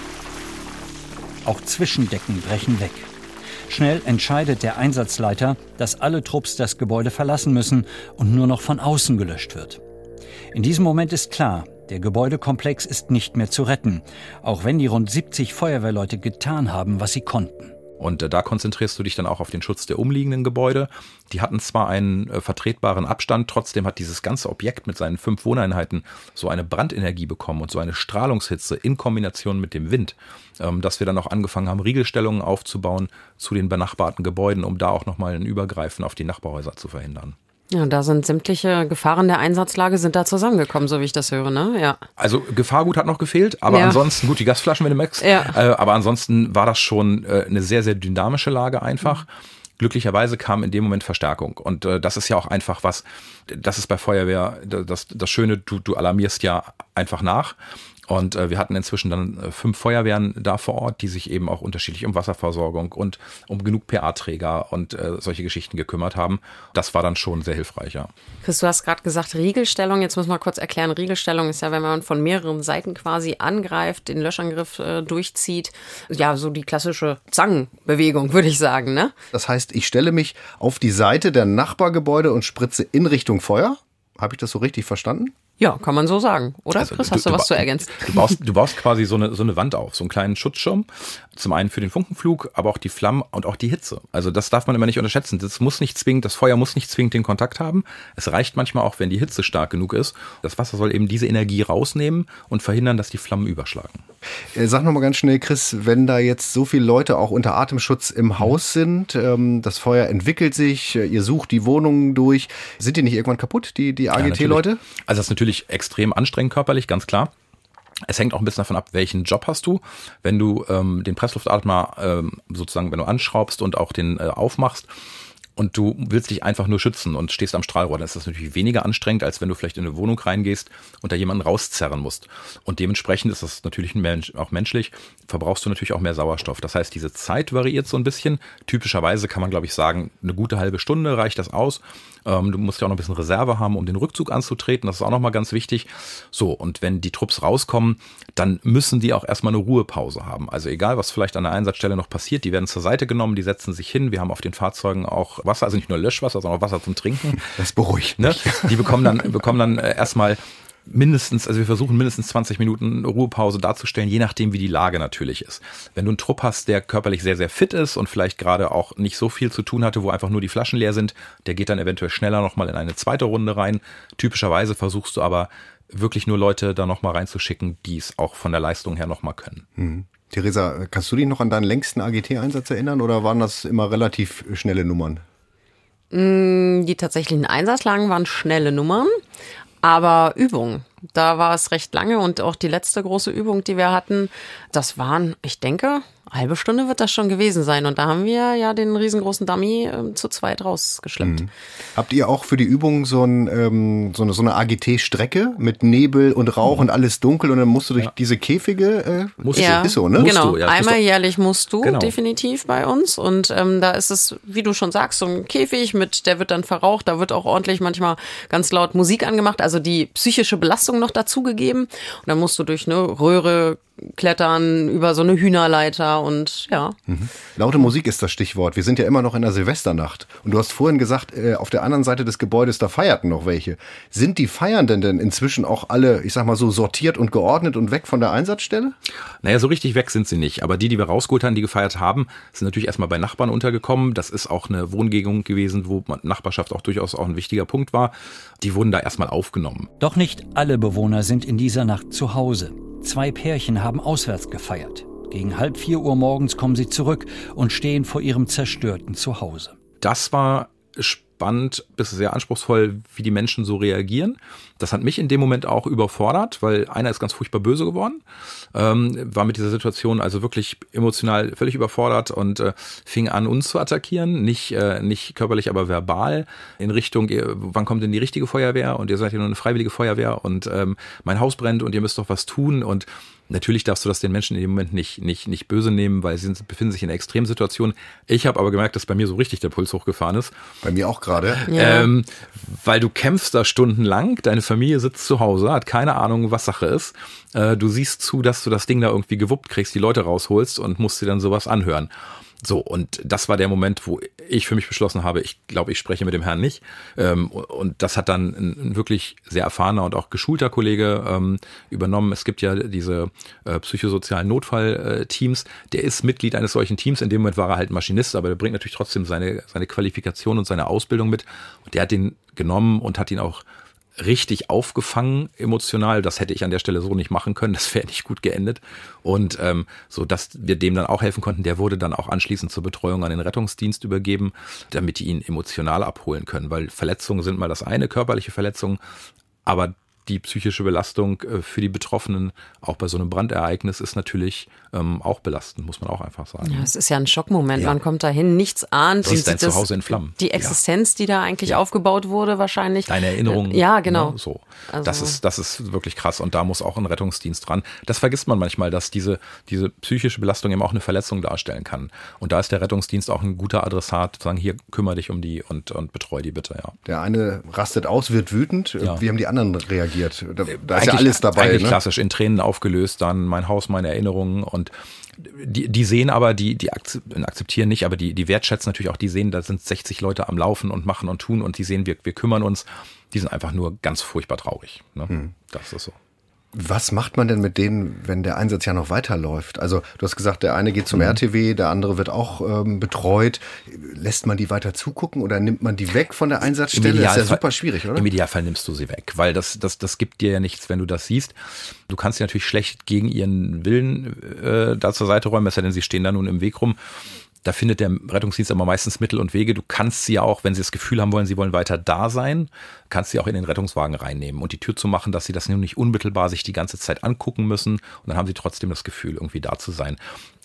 A: Auch Zwischendecken brechen weg. Schnell entscheidet der Einsatzleiter, dass alle Trupps das Gebäude verlassen müssen und nur noch von außen gelöscht wird. In diesem Moment ist klar, der Gebäudekomplex ist nicht mehr zu retten, auch wenn die rund 70 Feuerwehrleute getan haben, was sie konnten.
B: Und da konzentrierst du dich dann auch auf den Schutz der umliegenden Gebäude. Die hatten zwar einen vertretbaren Abstand, trotzdem hat dieses ganze Objekt mit seinen 5 Wohneinheiten so eine Brandenergie bekommen und so eine Strahlungshitze in Kombination mit dem Wind, dass wir dann auch angefangen haben, Riegelstellungen aufzubauen zu den benachbarten Gebäuden, um da auch nochmal ein Übergreifen auf die Nachbarhäuser zu verhindern.
D: Ja, da sind sämtliche Gefahren der Einsatzlage sind da zusammengekommen, so wie ich das höre, ne? Ja.
B: Also Gefahrgut hat noch gefehlt, aber ansonsten, gut, die Gasflaschen, wenn du merkst, aber ansonsten war das schon eine sehr, sehr dynamische Lage einfach. Glücklicherweise kam in dem Moment Verstärkung und das ist ja auch einfach was, das ist bei Feuerwehr das Schöne, du alarmierst ja einfach nach. Und wir hatten inzwischen dann 5 Feuerwehren da vor Ort, die sich eben auch unterschiedlich um Wasserversorgung und um genug PA-Träger und solche Geschichten gekümmert haben. Das war dann schon sehr hilfreich, ja.
D: Chris, du hast gerade gesagt Riegelstellung. Jetzt muss man kurz erklären, Riegelstellung ist ja, wenn man von mehreren Seiten quasi angreift, den Löschangriff durchzieht. Ja, so die klassische Zangenbewegung, würde ich sagen, ne?
C: Das heißt, ich stelle mich auf die Seite der Nachbargebäude und spritze in Richtung Feuer? Habe ich das so richtig verstanden?
D: Ja, kann man so sagen, oder?
B: Also
D: Chris, hast du was zu ergänzen?
B: Du baust quasi so eine Wand auf, so einen kleinen Schutzschirm. Zum einen für den Funkenflug, aber auch die Flammen und auch die Hitze. Also das darf man immer nicht unterschätzen. Das Feuer muss nicht zwingend den Kontakt haben. Es reicht manchmal auch, wenn die Hitze stark genug ist. Das Wasser soll eben diese Energie rausnehmen und verhindern, dass die Flammen überschlagen.
C: Sag nochmal ganz schnell, Chris, wenn da jetzt so viele Leute auch unter Atemschutz im Haus sind, das Feuer entwickelt sich, ihr sucht die Wohnungen durch, sind die nicht irgendwann kaputt, die AGT-Leute?
B: Ja, also das ist natürlich extrem anstrengend körperlich, ganz klar. Es hängt auch ein bisschen davon ab, welchen Job hast du. Wenn du den Pressluftatmer sozusagen, wenn du anschraubst und auch den aufmachst, und du willst dich einfach nur schützen und stehst am Strahlrohr, dann ist das natürlich weniger anstrengend, als wenn du vielleicht in eine Wohnung reingehst und da jemanden rauszerren musst. Und dementsprechend ist das natürlich auch menschlich, verbrauchst du natürlich auch mehr Sauerstoff. Das heißt, diese Zeit variiert so ein bisschen. Typischerweise kann man, glaube ich, sagen, eine gute halbe Stunde reicht das aus. Du musst ja auch noch ein bisschen Reserve haben, um den Rückzug anzutreten. Das ist auch nochmal ganz wichtig. So, und wenn die Trupps rauskommen, dann müssen die auch erstmal eine Ruhepause haben. Also egal, was vielleicht an der Einsatzstelle noch passiert, die werden zur Seite genommen, die setzen sich hin. Wir haben auf den Fahrzeugen auch Wasser, also nicht nur Löschwasser, sondern auch Wasser zum Trinken.
C: Das beruhigt.
B: Ne? Die bekommen dann erstmal also wir versuchen mindestens 20 Minuten Ruhepause darzustellen, je nachdem, wie die Lage natürlich ist. Wenn du einen Trupp hast, der körperlich sehr, sehr fit ist und vielleicht gerade auch nicht so viel zu tun hatte, wo einfach nur die Flaschen leer sind, der geht dann eventuell schneller nochmal in eine zweite Runde rein. Typischerweise versuchst du aber wirklich nur Leute da nochmal reinzuschicken, die es auch von der Leistung her nochmal können.
C: Mhm. Theresa, kannst du dich noch an deinen längsten AGT-Einsatz erinnern oder waren das immer relativ schnelle Nummern?
D: Die tatsächlichen Einsatzlagen waren schnelle Nummern, aber Übungen, da war es recht lange und auch die letzte große Übung, die wir hatten, das waren, ich denke, eine halbe Stunde wird das schon gewesen sein und da haben wir ja den riesengroßen Dummy zu zweit rausgeschleppt.
C: Mhm. Habt ihr auch für die Übung so eine AGT-Strecke mit Nebel und Rauch und alles dunkel und dann musst du durch diese Käfige?
D: Ist so, ne? Genau, einmal jährlich musst du definitiv bei uns und da ist es, wie du schon sagst, so ein Käfig der wird dann verraucht, da wird auch ordentlich manchmal ganz laut Musik angemacht, also die psychische Belastung noch dazugegeben und dann musst du durch eine Röhre klettern, über so eine Hühnerleiter und ja.
C: Mhm. Laute Musik ist das Stichwort. Wir sind ja immer noch in der Silvesternacht. Und du hast vorhin gesagt, auf der anderen Seite des Gebäudes, da feierten noch welche. Sind die Feiernden denn inzwischen auch alle, ich sag mal so, sortiert und geordnet und weg von der Einsatzstelle?
B: Naja, so richtig weg sind sie nicht. Aber die wir rausgeholt haben, die gefeiert haben, sind natürlich erstmal bei Nachbarn untergekommen. Das ist auch eine Wohngegend gewesen, wo Nachbarschaft auch durchaus auch ein wichtiger Punkt war. Die wurden da erstmal aufgenommen.
A: Doch nicht alle Bewohner sind in dieser Nacht zu Hause. 2 Pärchen haben auswärts gefeiert. Gegen 3:30 Uhr morgens kommen sie zurück und stehen vor ihrem zerstörten Zuhause.
B: Das war spannend bis sehr anspruchsvoll, wie die Menschen so reagieren. Das hat mich in dem Moment auch überfordert, weil einer ist ganz furchtbar böse geworden, war mit dieser Situation also wirklich emotional völlig überfordert und fing an, uns zu attackieren, nicht körperlich, aber verbal in Richtung, wann kommt denn die richtige Feuerwehr und ihr seid ja nur eine freiwillige Feuerwehr und mein Haus brennt und ihr müsst doch was tun und natürlich darfst du das den Menschen in dem Moment nicht böse nehmen, weil sie befinden sich in einer Extremsituation. Ich habe aber gemerkt, dass bei mir so richtig der Puls hochgefahren ist.
C: Bei mir auch gerade.
D: Ja.
B: Weil du kämpfst da stundenlang, deine Familie sitzt zu Hause, hat keine Ahnung, was Sache ist. Du siehst zu, dass du das Ding da irgendwie gewuppt kriegst, die Leute rausholst und musst dir dann sowas anhören. So, und das war der Moment, wo ich für mich beschlossen habe, ich glaube, ich spreche mit dem Herrn nicht. Und das hat dann ein wirklich sehr erfahrener und auch geschulter Kollege übernommen. Es gibt ja diese psychosozialen Notfallteams. Der ist Mitglied eines solchen Teams. In dem Moment war er halt Maschinist, aber der bringt natürlich trotzdem seine Qualifikation und seine Ausbildung mit. Und der hat den genommen und hat ihn auch richtig aufgefangen emotional. Das hätte ich an der Stelle so nicht machen können. Das wäre nicht gut geendet. Und so, dass wir dem dann auch helfen konnten. Der wurde dann auch anschließend zur Betreuung an den Rettungsdienst übergeben, damit die ihn emotional abholen können. Weil Verletzungen sind mal das eine, körperliche Verletzungen, aber die psychische Belastung für die Betroffenen, auch bei so einem Brandereignis, ist natürlich auch belastend, muss man auch einfach sagen.
D: Ja, es ist ja ein Schockmoment. Ja. Man kommt dahin, nichts ahnt.
B: Siehst dein Zuhause in Flammen.
D: Die Existenz, die da eigentlich aufgebaut wurde, wahrscheinlich.
B: Deine Erinnerungen.
D: Ja, genau.
B: Ne, so. Also. Das ist wirklich krass und da muss auch ein Rettungsdienst dran. Das vergisst man manchmal, dass diese psychische Belastung eben auch eine Verletzung darstellen kann. Und da ist der Rettungsdienst auch ein guter Adressat, zu sagen, hier, kümmere dich um die und betreu die bitte. Ja.
C: Der eine rastet aus, wird wütend.
B: Ja.
C: Wie haben die anderen reagiert? reagiert? Da ist ja alles dabei.
B: Eigentlich klassisch in Tränen aufgelöst, dann mein Haus, meine Erinnerungen und die sehen aber, die akzeptieren nicht, aber die wertschätzen natürlich auch, die sehen, da sind 60 Leute am Laufen und machen und tun und die sehen, wir kümmern uns, die sind einfach nur ganz furchtbar traurig. Ne? Das ist so.
C: Was macht man denn mit denen, wenn der Einsatz ja noch weiterläuft? Also du hast gesagt, der eine geht zum RTW, der andere wird auch betreut. Lässt man die weiter zugucken oder nimmt man die weg von der Einsatzstelle? Das ist ja super schwierig, oder?
B: Im Idealfall nimmst du sie weg, weil das gibt dir ja nichts, wenn du das siehst. Du kannst sie natürlich schlecht gegen ihren Willen da zur Seite räumen, es sei denn, sie stehen da nun im Weg rum. Da findet der Rettungsdienst aber meistens Mittel und Wege. Du kannst sie ja auch, wenn sie das Gefühl haben wollen, sie wollen weiter da sein, kannst sie auch in den Rettungswagen reinnehmen und die Tür zu machen, dass sie das nun nicht unmittelbar sich die ganze Zeit angucken müssen und dann haben sie trotzdem das Gefühl, irgendwie da zu sein.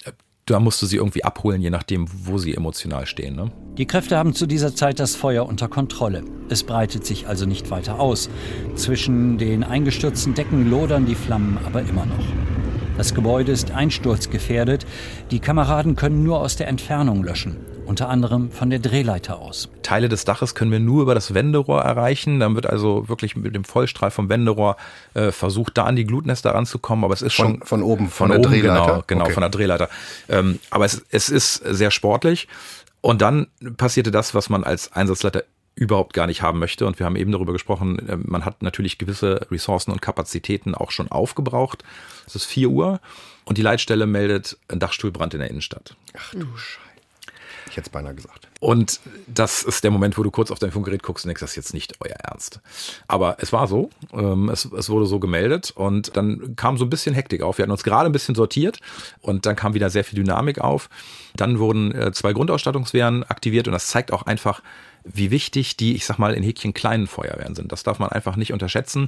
B: Da musst du sie irgendwie abholen, je nachdem, wo sie emotional stehen. Ne?
A: Die Kräfte haben zu dieser Zeit das Feuer unter Kontrolle. Es breitet sich also nicht weiter aus. Zwischen den eingestürzten Decken lodern die Flammen aber immer noch. Das Gebäude ist einsturzgefährdet. Die Kameraden können nur aus der Entfernung löschen, unter anderem von der Drehleiter aus.
B: Teile des Daches können wir nur über das Wenderohr erreichen. Dann wird also wirklich mit dem Vollstrahl vom Wenderohr versucht, da an die Glutnester ranzukommen. Aber es ist schon
C: von oben, von der Drehleiter?
B: Genau, okay. Von der Drehleiter. Aber es ist sehr sportlich. Und dann passierte das, was man als Einsatzleiter überhaupt gar nicht haben möchte. Und wir haben eben darüber gesprochen, man hat natürlich gewisse Ressourcen und Kapazitäten auch schon aufgebraucht. Es ist 4 Uhr und die Leitstelle meldet einen Dachstuhlbrand in der Innenstadt.
C: Ach du Scheiße. Ich hätte es beinahe gesagt.
B: Und das ist der Moment, wo du kurz auf dein Funkgerät guckst und denkst, das ist jetzt nicht euer Ernst. Aber es war so. Es wurde so gemeldet und dann kam so ein bisschen Hektik auf. Wir hatten uns gerade ein bisschen sortiert und dann kam wieder sehr viel Dynamik auf. Dann wurden 2 Grundausstattungswehren aktiviert und das zeigt auch einfach, wie wichtig die, ich sag mal, in Häkchen kleinen Feuerwehren sind. Das darf man einfach nicht unterschätzen.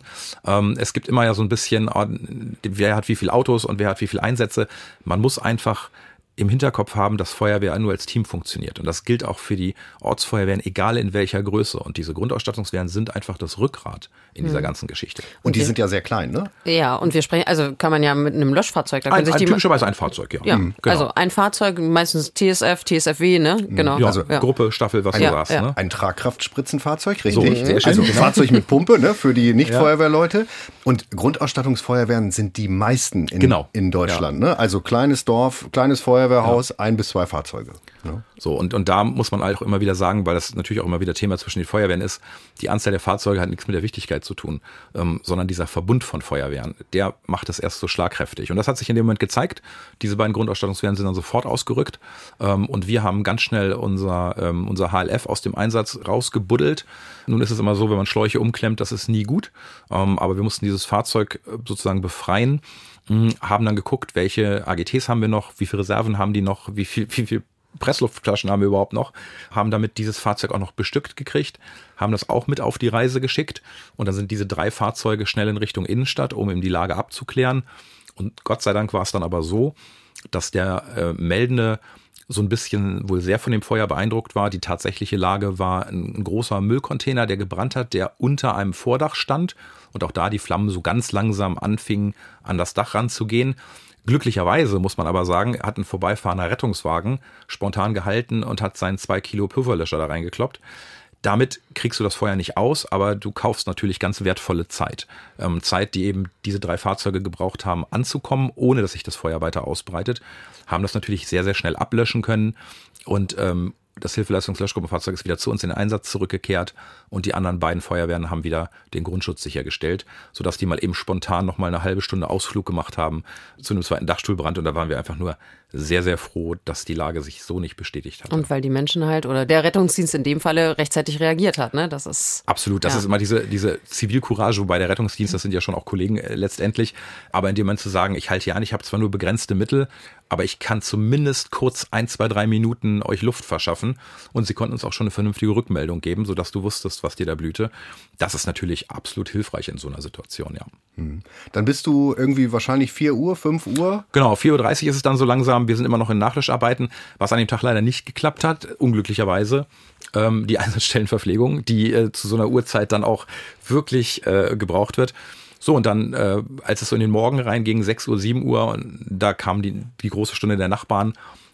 B: Es gibt immer ja so ein bisschen, wer hat wie viele Autos und wer hat wie viele Einsätze. Man muss einfach im Hinterkopf haben, dass Feuerwehr nur als Team funktioniert. Und das gilt auch für die Ortsfeuerwehren, egal in welcher Größe. Und diese Grundausstattungswehren sind einfach das Rückgrat in dieser ganzen Geschichte.
C: Und die sind ja sehr klein, ne?
D: Ja, und wir sprechen, also kann man ja mit einem Löschfahrzeug, da können sich die
B: typischerweise ein Fahrzeug, ja.
D: Genau. Also ein Fahrzeug, meistens TSF, TSFW, ne? Genau.
B: Ja, also Gruppe, Staffel, was du sagst.
C: Ja.
B: Ne?
C: Ein Tragkraftspritzenfahrzeug, richtig?
B: So, sehr schön,
C: also
B: genau.
C: Fahrzeug mit Pumpe, ne? Für die Nicht-Feuerwehrleute. Und Grundausstattungsfeuerwehren sind die meisten in Deutschland, ne? Also kleines Dorf, kleines Feuerwehrhaus, 1 bis 2 Fahrzeuge. Ja.
B: So, und da muss man auch immer wieder sagen, weil das natürlich auch immer wieder Thema zwischen den Feuerwehren ist, die Anzahl der Fahrzeuge hat nichts mit der Wichtigkeit zu tun, sondern dieser Verbund von Feuerwehren, der macht es erst so schlagkräftig. Und das hat sich in dem Moment gezeigt. Diese beiden Grundausstattungswehren sind dann sofort ausgerückt und wir haben ganz schnell unser HLF aus dem Einsatz rausgebuddelt. Nun ist es immer so, wenn man Schläuche umklemmt, das ist nie gut, aber wir mussten dieses Fahrzeug sozusagen befreien, haben dann geguckt, welche AGTs haben wir noch, wie viele Reserven haben die noch, wie viel Pressluftflaschen haben wir überhaupt noch, haben damit dieses Fahrzeug auch noch bestückt gekriegt, haben das auch mit auf die Reise geschickt und dann sind diese 3 Fahrzeuge schnell in Richtung Innenstadt, um eben die Lage abzuklären. Und Gott sei Dank war es dann aber so, dass der Meldende so ein bisschen wohl sehr von dem Feuer beeindruckt war. Die tatsächliche Lage war ein großer Müllcontainer, der gebrannt hat, der unter einem Vordach stand und auch da die Flammen so ganz langsam anfingen, an das Dach ranzugehen. Glücklicherweise, muss man aber sagen, hat ein vorbeifahrender Rettungswagen spontan gehalten und hat seinen 2 Kilo Pulverlöscher da reingekloppt. Damit kriegst du das Feuer nicht aus, aber du kaufst natürlich ganz wertvolle Zeit. Zeit, die eben diese 3 Fahrzeuge gebraucht haben, anzukommen, ohne dass sich das Feuer weiter ausbreitet. Haben das natürlich sehr, sehr schnell ablöschen können und das Hilfeleistungslöschgruppenfahrzeug ist wieder zu uns in den Einsatz zurückgekehrt und die anderen beiden Feuerwehren haben wieder den Grundschutz sichergestellt, sodass die mal eben spontan noch mal eine halbe Stunde Ausflug gemacht haben zu einem zweiten Dachstuhlbrand und da waren wir einfach nur sehr, sehr froh, dass die Lage sich so nicht bestätigt hat.
D: Und weil die Menschen halt oder der Rettungsdienst in dem Falle rechtzeitig reagiert hat, ne? Das ist
B: absolut, das ist immer diese Zivilcourage, wobei der Rettungsdienst, das sind ja schon auch Kollegen letztendlich, aber in dem Moment zu sagen, ich halte hier an, ich habe zwar nur begrenzte Mittel, aber ich kann zumindest kurz 1, 2, 3 Minuten euch Luft verschaffen und sie konnten uns auch schon eine vernünftige Rückmeldung geben, sodass du wusstest, was dir da blühte. Das ist natürlich absolut hilfreich in so einer Situation, ja.
C: Dann bist du irgendwie wahrscheinlich 4 Uhr, 5 Uhr?
B: Genau, 4:30 Uhr ist es dann so langsam. Wir sind immer noch in Nachlöscharbeiten, was an dem Tag leider nicht geklappt hat, unglücklicherweise. Die Einsatzstellenverpflegung, die zu so einer Uhrzeit dann auch wirklich gebraucht wird. So, und dann, als es so in den Morgen rein ging, 6 Uhr, 7 Uhr, und da kam die große Stunde der Nachbarn,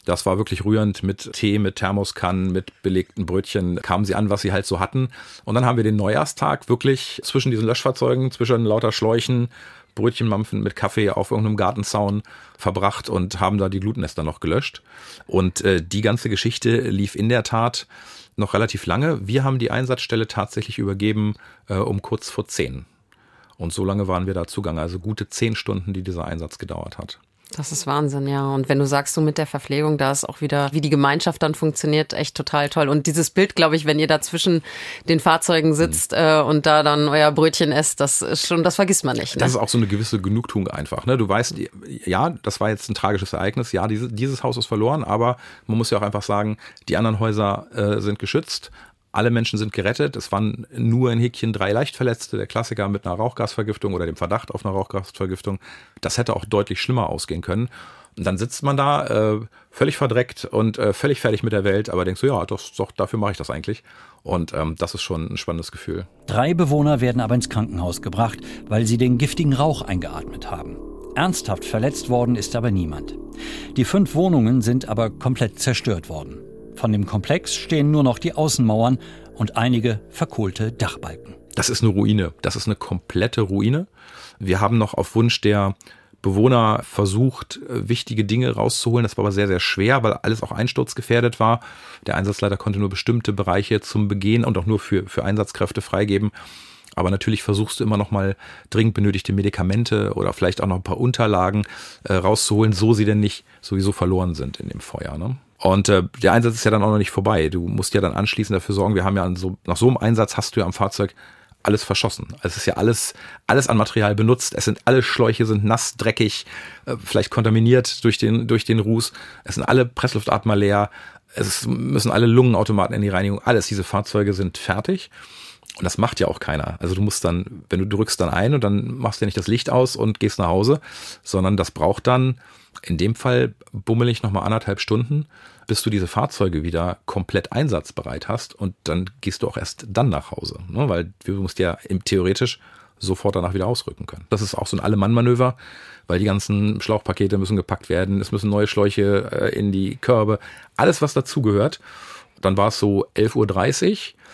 B: Das war wirklich rührend mit Tee, mit Thermoskannen, mit belegten Brötchen. Kamen sie an, was sie halt so hatten. Und dann haben wir den Neujahrstag wirklich zwischen diesen Löschfahrzeugen, zwischen lauter Schläuchen, Brötchenmampfen mit Kaffee auf irgendeinem Gartenzaun verbracht und haben da die Glutnester noch gelöscht. Und die ganze Geschichte lief in der Tat noch relativ lange. Wir haben die Einsatzstelle tatsächlich übergeben um kurz vor 10. Und so lange waren wir da zugange. Also gute 10 Stunden, die dieser Einsatz gedauert hat.
D: Das ist Wahnsinn, ja. Und wenn du sagst, so mit der Verpflegung, da ist auch wieder, wie die Gemeinschaft dann funktioniert, echt total toll. Und dieses Bild, glaube ich, wenn ihr da zwischen den Fahrzeugen sitzt und da dann euer Brötchen esst, das ist schon, das vergisst man nicht. Ne?
B: Das ist auch so eine gewisse Genugtuung einfach. Ne? Du weißt, ja, das war jetzt ein tragisches Ereignis. Ja, dieses Haus ist verloren, aber man muss ja auch einfach sagen, die anderen Häuser sind geschützt. Alle Menschen sind gerettet. Es waren nur in Häkchen 3 Leichtverletzte. Der Klassiker mit einer Rauchgasvergiftung oder dem Verdacht auf eine Rauchgasvergiftung. Das hätte auch deutlich schlimmer ausgehen können. Und dann sitzt man da völlig verdreckt und völlig fertig mit der Welt. Aber denkst du, ja, doch, dafür mache ich das eigentlich. Und das ist schon ein spannendes Gefühl.
A: 3 Bewohner werden aber ins Krankenhaus gebracht, weil sie den giftigen Rauch eingeatmet haben. Ernsthaft verletzt worden ist aber niemand. Die 5 Wohnungen sind aber komplett zerstört worden. Von dem Komplex stehen nur noch die Außenmauern und einige verkohlte Dachbalken.
B: Das ist eine Ruine. Das ist eine komplette Ruine. Wir haben noch auf Wunsch der Bewohner versucht, wichtige Dinge rauszuholen. Das war aber sehr, sehr schwer, weil alles auch einsturzgefährdet war. Der Einsatzleiter konnte nur bestimmte Bereiche zum Begehen und auch nur für Einsatzkräfte freigeben. Aber natürlich versuchst du immer noch mal dringend benötigte Medikamente oder vielleicht auch noch ein paar Unterlagen rauszuholen, so sie denn nicht sowieso verloren sind in dem Feuer, ne? Und der Einsatz ist ja dann auch noch nicht vorbei. Du musst ja dann anschließend dafür sorgen, wir haben ja nach so einem Einsatz hast du ja am Fahrzeug alles verschossen. Es ist ja alles an Material benutzt. Alle Schläuche sind nass, dreckig, vielleicht kontaminiert durch den Ruß. Es sind alle Pressluftatmer leer. Es müssen alle Lungenautomaten in die Reinigung. Diese Fahrzeuge sind fertig. Und das macht ja auch keiner. Also du musst dann, wenn du drückst dann ein und dann machst du ja nicht das Licht aus und gehst nach Hause, sondern das braucht dann in dem Fall bummelig nochmal 1,5 Stunden, bis du diese Fahrzeuge wieder komplett einsatzbereit hast und dann gehst du auch erst dann nach Hause, ne? Weil du musst ja theoretisch sofort danach wieder ausrücken können. Das ist auch so ein Alle-Mann-Manöver, weil die ganzen Schlauchpakete müssen gepackt werden, es müssen neue Schläuche in die Körbe, alles was dazugehört. Dann war es so 11:30 Uhr,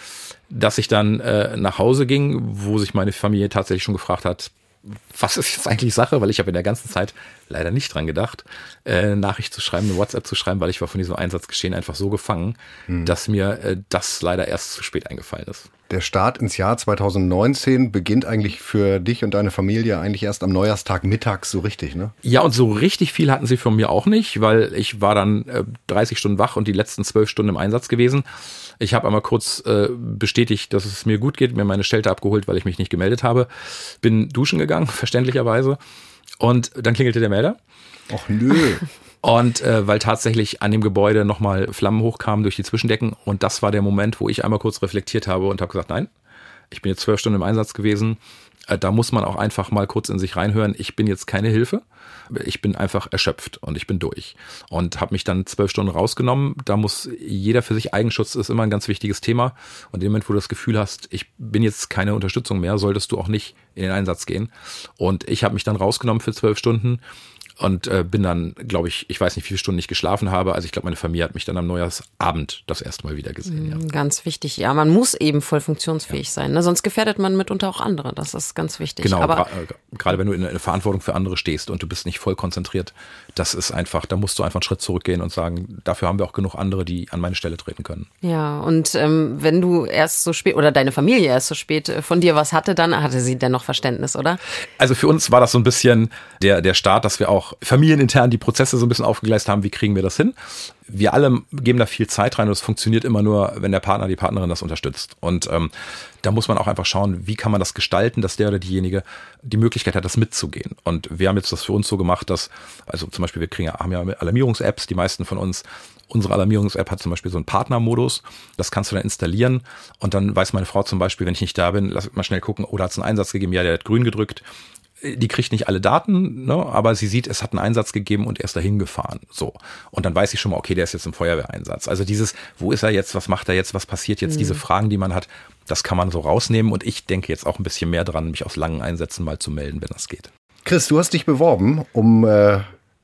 B: dass ich dann nach Hause ging, wo sich meine Familie tatsächlich schon gefragt hat, was ist jetzt eigentlich Sache? Weil ich habe in der ganzen Zeit leider nicht dran gedacht, Nachricht zu schreiben, eine WhatsApp zu schreiben, weil ich war von diesem Einsatzgeschehen einfach so gefangen, dass mir das leider erst zu spät eingefallen ist.
C: Der Start ins Jahr 2019 beginnt eigentlich für dich und deine Familie eigentlich erst am Neujahrstag mittags so richtig, ne?
B: Ja, und so richtig viel hatten sie von mir auch nicht, weil ich war dann 30 Stunden wach und die letzten 12 Stunden im Einsatz gewesen. Ich habe einmal kurz bestätigt, dass es mir gut geht, mir meine Schelte abgeholt, weil ich mich nicht gemeldet habe. Bin duschen gegangen, verständlicherweise. Und dann klingelte der Melder.
C: Och nö.
B: Und weil tatsächlich an dem Gebäude nochmal Flammen hochkamen durch die Zwischendecken. Und das war der Moment, wo ich einmal kurz reflektiert habe und habe gesagt, nein, ich bin jetzt 12 Stunden im Einsatz gewesen. Da muss man auch einfach mal kurz in sich reinhören. Ich bin jetzt keine Hilfe. Ich bin einfach erschöpft und ich bin durch. Und habe mich dann 12 Stunden rausgenommen. Da muss jeder für sich, Eigenschutz ist immer ein ganz wichtiges Thema. Und in dem Moment, wo du das Gefühl hast, ich bin jetzt keine Unterstützung mehr, solltest du auch nicht in den Einsatz gehen. Und ich habe mich dann rausgenommen für 12 Stunden. Und bin dann, glaube ich weiß nicht, wie viele Stunden ich geschlafen habe. Also ich glaube, meine Familie hat mich dann am Neujahrsabend das erste Mal wieder gesehen. Ja.
D: Ganz wichtig. Ja, man muss eben voll funktionsfähig sein. Ne? Sonst gefährdet man mitunter auch andere. Das ist ganz wichtig.
B: Genau, aber gerade wenn du in der Verantwortung für andere stehst und du bist nicht voll konzentriert, das ist einfach, da musst du einfach einen Schritt zurückgehen und sagen, dafür haben wir auch genug andere, die an meine Stelle treten können.
D: Ja, und wenn du erst so spät oder deine Familie erst so spät von dir was hatte, dann hatte sie dennoch Verständnis, oder?
B: Also für uns war das so ein bisschen der Start, dass wir auch familienintern die Prozesse so ein bisschen aufgegleist haben, wie kriegen wir das hin? Wir alle geben da viel Zeit rein und es funktioniert immer nur, wenn der Partner, die Partnerin das unterstützt. Und da muss man auch einfach schauen, wie kann man das gestalten, dass der oder diejenige die Möglichkeit hat, das mitzugehen. Und wir haben jetzt das für uns so gemacht, dass, also zum Beispiel haben ja Alarmierungs-Apps, die meisten von uns. Unsere Alarmierungs-App hat zum Beispiel so einen Partnermodus, das kannst du dann installieren und dann weiß meine Frau zum Beispiel, wenn ich nicht da bin, lass mal schnell gucken, da hat es einen Einsatz gegeben, ja, der hat grün gedrückt. Die kriegt nicht alle Daten, ne, aber sie sieht, es hat einen Einsatz gegeben und er ist dahin gefahren. So. Und dann weiß ich schon mal, okay, der ist jetzt im Feuerwehreinsatz. Also dieses, wo ist er jetzt, was macht er jetzt, was passiert jetzt, diese Fragen, die man hat, das kann man so rausnehmen. Und ich denke jetzt auch ein bisschen mehr dran, mich aus langen Einsätzen mal zu melden, wenn das geht.
C: Chris, du hast dich beworben, um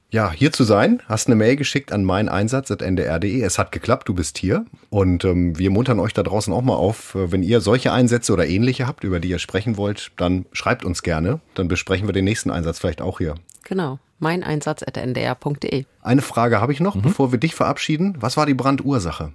C: ja, hier zu sein. Hast eine Mail geschickt an meineinsatz@ndr.de. Es hat geklappt, du bist hier. Und wir muntern euch da draußen auch mal auf, wenn ihr solche Einsätze oder ähnliche habt, über die ihr sprechen wollt, dann schreibt uns gerne. Dann besprechen wir den nächsten Einsatz vielleicht auch hier.
D: Genau, meineinsatz@ndr.de.
C: Eine Frage habe ich noch, bevor wir dich verabschieden. Was war die Brandursache?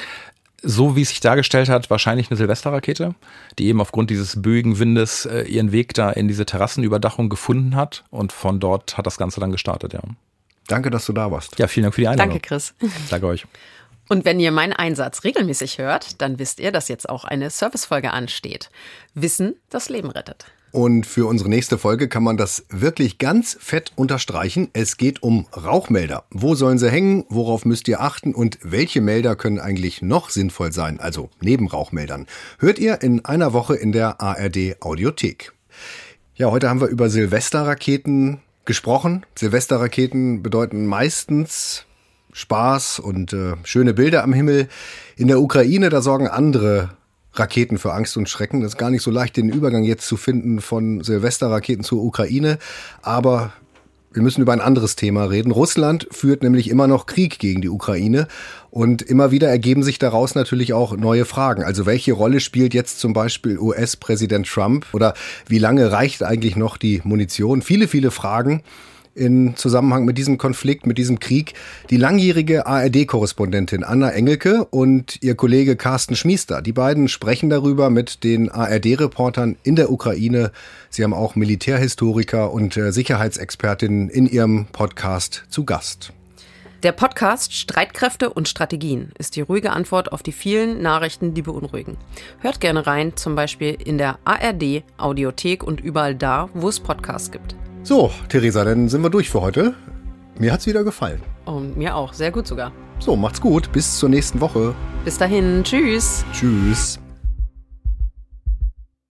B: So wie es sich dargestellt hat, wahrscheinlich eine Silvesterrakete, die eben aufgrund dieses böigen Windes ihren Weg da in diese Terrassenüberdachung gefunden hat. Und von dort hat das Ganze dann gestartet, ja.
C: Danke, dass du da warst.
B: Ja, vielen Dank für die Einladung.
D: Danke, Chris.
B: Danke euch.
D: Und wenn ihr meinen Einsatz regelmäßig hört, dann wisst ihr, dass jetzt auch eine Servicefolge ansteht. Wissen, das Leben rettet.
C: Und für unsere nächste Folge kann man das wirklich ganz fett unterstreichen. Es geht um Rauchmelder. Wo sollen sie hängen? Worauf müsst ihr achten? Und welche Melder können eigentlich noch sinnvoll sein? Also neben Rauchmeldern. Hört ihr in einer Woche in der ARD Audiothek. Ja, heute haben wir über Silvesterraketen gesprochen. Silvesterraketen bedeuten meistens Spaß und schöne Bilder am Himmel. In der Ukraine, da sorgen andere Raketen für Angst und Schrecken. Das ist gar nicht so leicht, den Übergang jetzt zu finden von Silvesterraketen zur Ukraine. Aber wir müssen über ein anderes Thema reden. Russland führt nämlich immer noch Krieg gegen die Ukraine. Und immer wieder ergeben sich daraus natürlich auch neue Fragen. Also welche Rolle spielt jetzt zum Beispiel US-Präsident Trump? Oder wie lange reicht eigentlich noch die Munition? Viele, viele Fragen in Zusammenhang mit diesem Konflikt, mit diesem Krieg. Die langjährige ARD-Korrespondentin Anna Engelke und ihr Kollege Carsten Schmiester, die beiden sprechen darüber mit den ARD-Reportern in der Ukraine. Sie haben auch Militärhistoriker und Sicherheitsexpertinnen in ihrem Podcast zu Gast.
D: Der Podcast Streitkräfte und Strategien ist die ruhige Antwort auf die vielen Nachrichten, die beunruhigen. Hört gerne rein, zum Beispiel in der ARD Audiothek und überall da, wo es Podcasts gibt.
C: So, Theresa, dann sind wir durch für heute. Mir hat's wieder gefallen.
D: Und mir auch, sehr gut sogar.
C: So, macht's gut. Bis zur nächsten Woche.
D: Bis dahin, tschüss.
C: Tschüss.